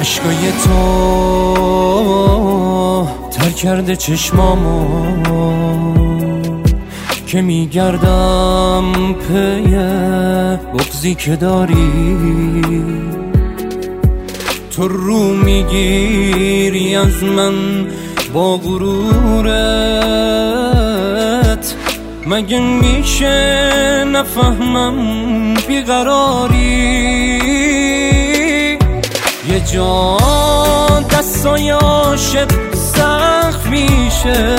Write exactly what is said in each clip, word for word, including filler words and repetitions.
عشقای تو تر کرده چشمامو که میگردم پی بغضی که داری. تو رو میگیری از من با غرورت، مگه میشه نفهمم بیقراری؟ یه جا دستای عاشق سخت میشه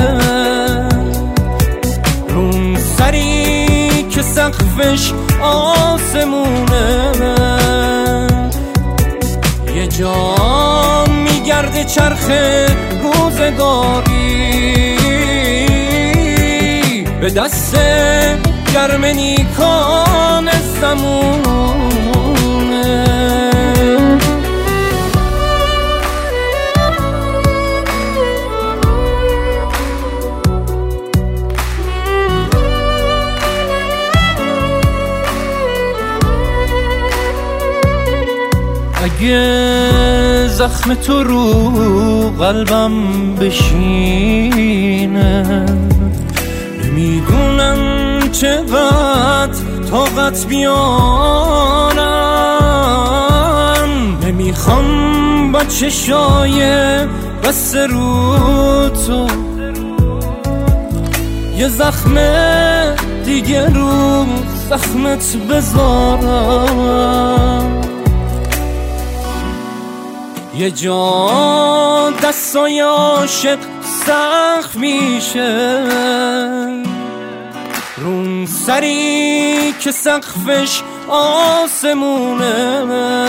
رون سری که سقفش آسمونه. یه جا میگرده چرخ روزگاری به دست گرم نیکان زمونه. اگه زخم تو رو قلبم بشینه، نمیدونم چقدر طاقت بیارم. نمیخوام با چشای بسته رو تو یه زخم دیگه رو زخمت بذارم. یه جا دستای عاشق سخت میشه رون سری که سقفش آسمونه.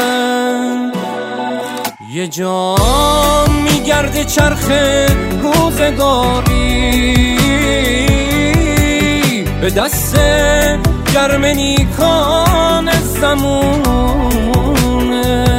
یه جا میگرده چرخ روزگاری به دست گرم نیکان زمونه.